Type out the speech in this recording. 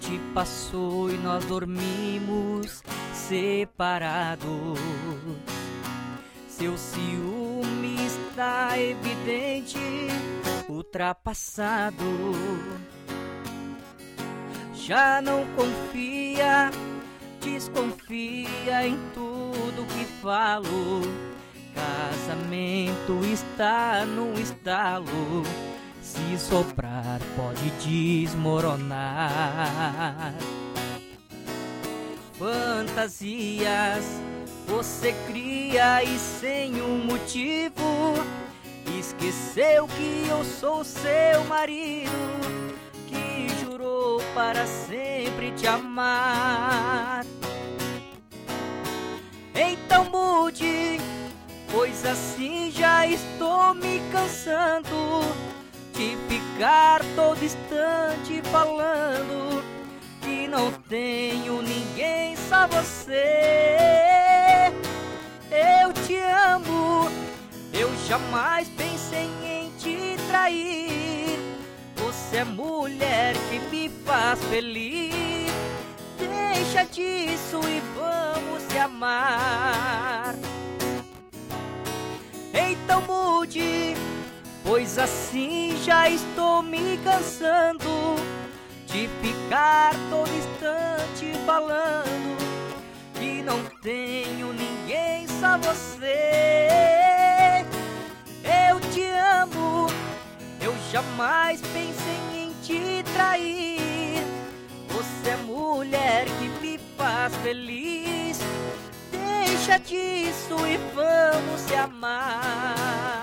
noite passou e nós dormimos separados. Seu ciúme está evidente, ultrapassado. Já não confia, desconfia em tudo que falo. Casamento está no estalo, se soprar pode desmoronar. Fantasias você cria e sem um motivo esqueceu que eu sou seu marido, que jurou para sempre te amar. Então mude, pois assim já estou me cansando de ficar todo instante falando que não tenho ninguém, só você. Eu te amo, eu jamais pensei em te trair. Você é mulher que me faz feliz. Deixa disso e vamos se amar. Então mude, pois assim já estou me cansando de ficar todo instante falando que não tenho ninguém, só você. Eu te amo, eu jamais pensei em te trair. Você é mulher que me faz feliz. Deixa disso e vamos se amar.